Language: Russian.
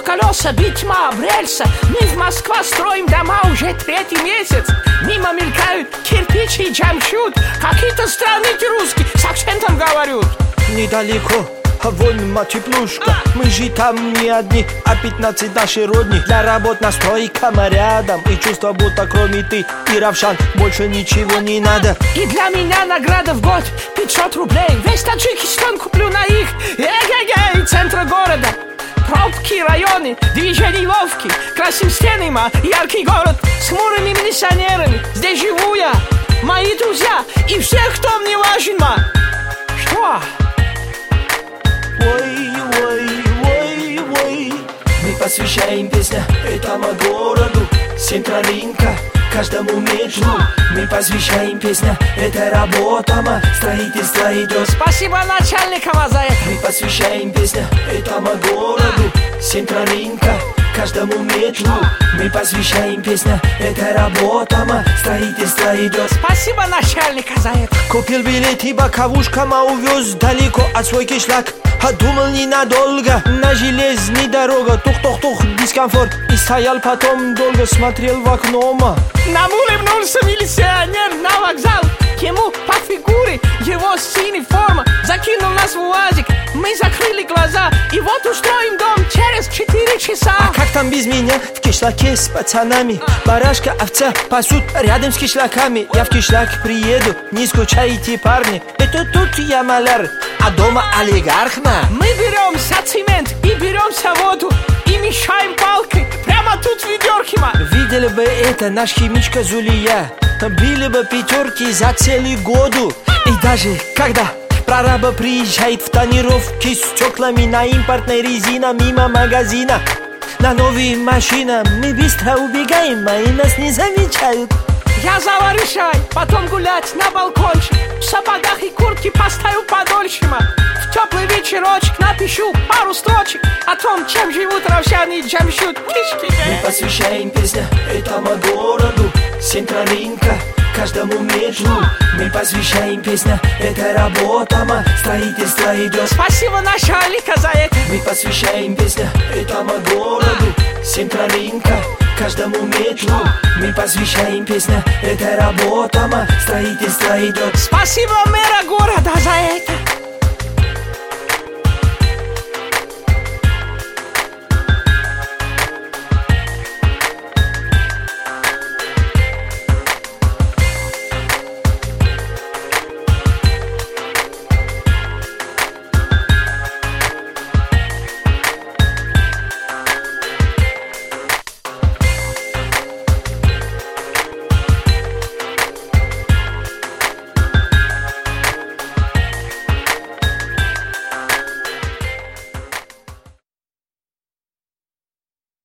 колеса, битма, рельса. Мы в Москве строим дома уже 3-й месяц. Мимо мелькают кирпичи и Джамшут. Какие-то странные русские с акцентом говорят. Недалеко, вон теплушка. Мы же там не одни, а 15 наши родни. Для работ на стройкам рядом. И чувство, будто кроме ты и Равшан больше ничего не надо. И для меня награда в год 500 рублей. Весь Таджикистан куплю на их. Эгегей, центра города. Пробки, районы, движения ловки. Красим стены, яркий город с хмурыми милиционерами. Здесь живу я, мои друзья и всех, кто мне важен, Что? Ой, ой, ой, ой. Мы посвящаем песня этому городу. Централинка каждому метру. Мы посвящаем песня этой работам. Строительство идет. Спасибо начальникам за это. Мы посвящаем песня этому городу. Централинка каждому метру. Мы посвящаем песня этой работам. Строительство идет. Спасибо начальника за это. Купил билет и боковушкам, увез далеко от свой кишлак. А думал ненадолго, на железной дорога. Тух-тух-тух, дискомфорт. И стоял потом долго, смотрел в окно. Нам улыбнулся милиционер на вокзал. Ему по фигуре его синяя форма. Закинул нас в УАЗик. Мы закрыли глаза. И вот устроим дом через 4 часа. А как там без меня? В кишлаке с пацанами. Барашка, овца пасут рядом с кишлаками. Я в кишлак приеду, не скучайте, парни. Это тут я маляр, а дома олигарх. Мы беремся цемент и беремся воду. И мешаем палкой прямо тут в ведерке, Видели бы это наш химичка Зулия. Били бы 5 за целый году. И даже когда прораба приезжает в тонировке с стеклами на импортной резине мимо магазина, на новые машины мы быстро убегаем, и нас не замечают. Я заваришай, потом гулять на балкончик. В сапогах и куртке поставил подольше, В теплый вечерочек напишу пару строчек о том, чем живут равшаны и Джамшут. Мы посвящаем песня этому городу. Централинка каждому метру. Мы посвящаем песня этой работам. Строительство идет. Спасибо начальника за это. Мы посвящаем песня этому городу. Централинка каждому метру. Мы посвящаем песня этой работам. Строительство идет. Спасибо мэра города за это.